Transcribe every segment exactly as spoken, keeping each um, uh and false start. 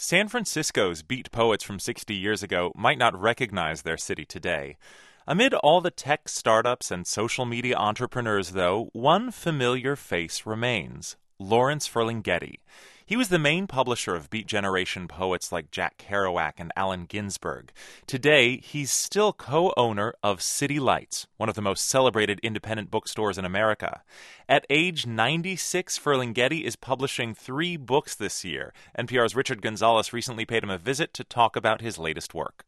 San Francisco's beat poets from sixty years ago might not recognize their city today. Amid all the tech startups and social media entrepreneurs, though, one familiar face remains: Lawrence Ferlinghetti. He was the main publisher of Beat Generation poets like Jack Kerouac and Allen Ginsberg. Today, he's still co-owner of City Lights, one of the most celebrated independent bookstores in America. At age ninety-six, Ferlinghetti is publishing three books this year. N P R's Richard Gonzalez recently paid him a visit to talk about his latest work.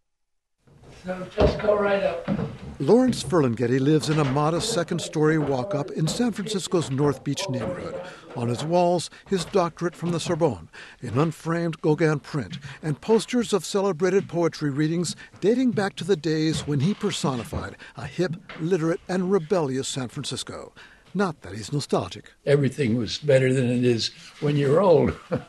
So just go right up. Lawrence Ferlinghetti lives in a modest second-story walk-up in San Francisco's North Beach neighborhood. On his walls, his doctorate from the Sorbonne, an unframed Gauguin print, and posters of celebrated poetry readings dating back to the days when he personified a hip, literate, and rebellious San Francisco. Not that he's nostalgic. Everything was better than it is when you're old.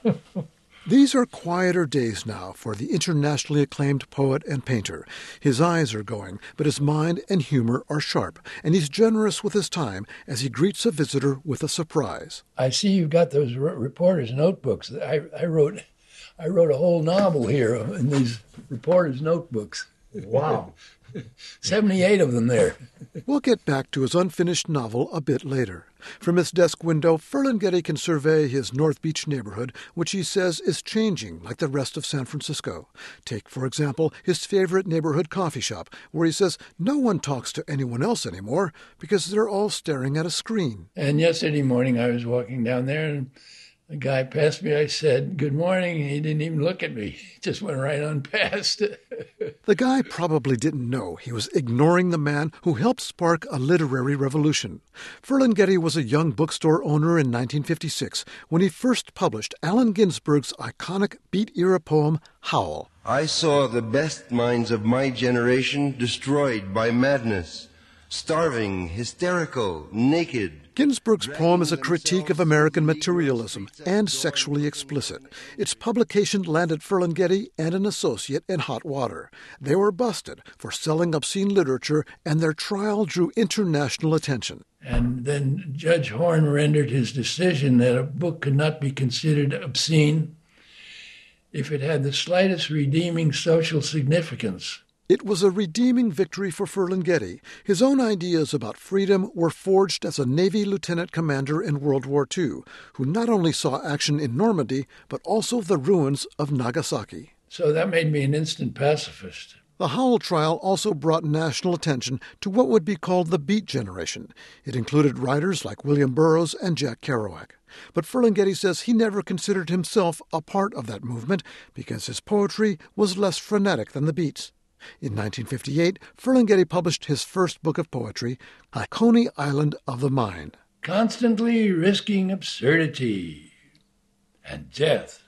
These are quieter days now for the internationally acclaimed poet and painter. His eyes are going, but his mind and humor are sharp, and he's generous with his time as he greets a visitor with a surprise. I see you've got those re- reporters' notebooks. I, I wrote, I wrote a whole novel here in these reporters' notebooks. Wow. seventy-eight of them there. We'll get back to his unfinished novel a bit later. From his desk window, Ferlinghetti can survey his North Beach neighborhood, which he says is changing like the rest of San Francisco. Take, for example, his favorite neighborhood coffee shop, where he says no one talks to anyone else anymore because they're all staring at a screen. And yesterday morning I was walking down there and the guy passed me. I said, "Good morning." And he didn't even look at me. He just went right on past. The guy probably didn't know he was ignoring the man who helped spark a literary revolution. Ferlinghetti was a young bookstore owner in nineteen fifty-six when he first published Allen Ginsberg's iconic Beat-era poem, Howl. I saw the best minds of my generation destroyed by madness, starving, hysterical, naked. Ginsberg's poem is a critique of American materialism and sexually explicit. Its publication landed Ferlinghetti and an associate in hot water. They were busted for selling obscene literature, and their trial drew international attention. And then Judge Horn rendered his decision that a book could not be considered obscene if it had the slightest redeeming social significance. It was a redeeming victory for Ferlinghetti. His own ideas about freedom were forged as a Navy lieutenant commander in World War Two, who not only saw action in Normandy, but also the ruins of Nagasaki. So that made me an instant pacifist. The Howl trial also brought national attention to what would be called the Beat Generation. It included writers like William Burroughs and Jack Kerouac. But Ferlinghetti says he never considered himself a part of that movement because his poetry was less frenetic than the Beats. In nineteen fifty-eight, Ferlinghetti published his first book of poetry, A Coney Island of the Mind. Constantly risking absurdity and death.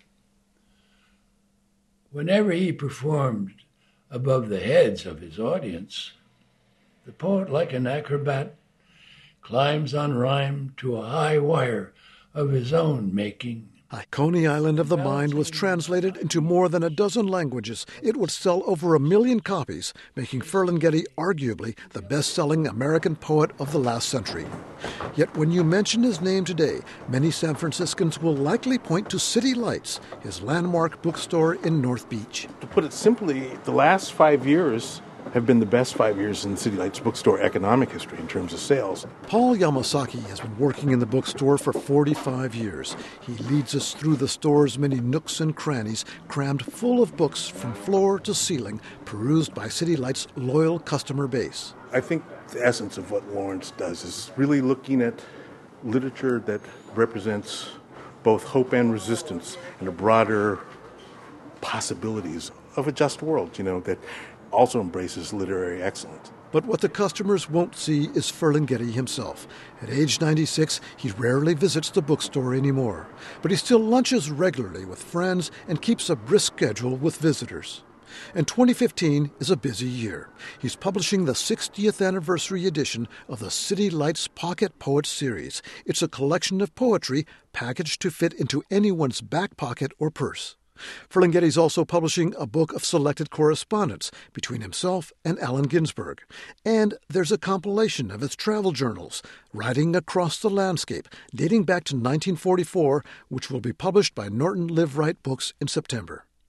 Whenever he performed above the heads of his audience, the poet, like an acrobat, climbs on rhyme to a high wire of his own making. A Coney Island of the Mind was translated into more than a dozen languages. It would sell over a million copies, making Ferlinghetti arguably the best-selling American poet of the last century. Yet when you mention his name today, many San Franciscans will likely point to City Lights, his landmark bookstore in North Beach. To put it simply, the last five years have been the best five years in City Lights bookstore economic history in terms of sales. Paul Yamasaki has been working in the bookstore for forty-five years. He leads us through the store's many nooks and crannies, crammed full of books from floor to ceiling, perused by City Lights' loyal customer base. I think the essence of what Lawrence does is really looking at literature that represents both hope and resistance and a broader possibilities of a just world, you know, that also embraces literary excellence. But what the customers won't see is Ferlinghetti himself. At age ninety-six, he rarely visits the bookstore anymore. But he still lunches regularly with friends and keeps a brisk schedule with visitors. And twenty fifteen is a busy year. He's publishing the sixtieth anniversary edition of the City Lights Pocket Poets series. It's a collection of poetry packaged to fit into anyone's back pocket or purse. Ferlinghetti's also publishing a book of selected correspondence between himself and Allen Ginsberg. And there's a compilation of his travel journals, Riding Across the Landscape, dating back to nineteen forty-four, which will be published by Norton Live Right Books in September.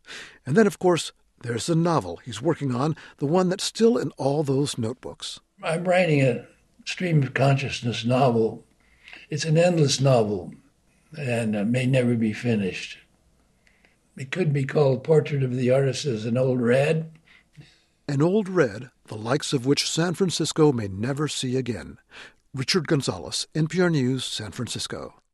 And then, of course, there's the novel he's working on, the one that's still in all those notebooks. I'm writing a stream of consciousness novel. It's an endless novel and uh, may never be finished. It could be called Portrait of the Artist as an Old Red. An old red, the likes of which San Francisco may never see again. Richard Gonzalez, N P R News, San Francisco.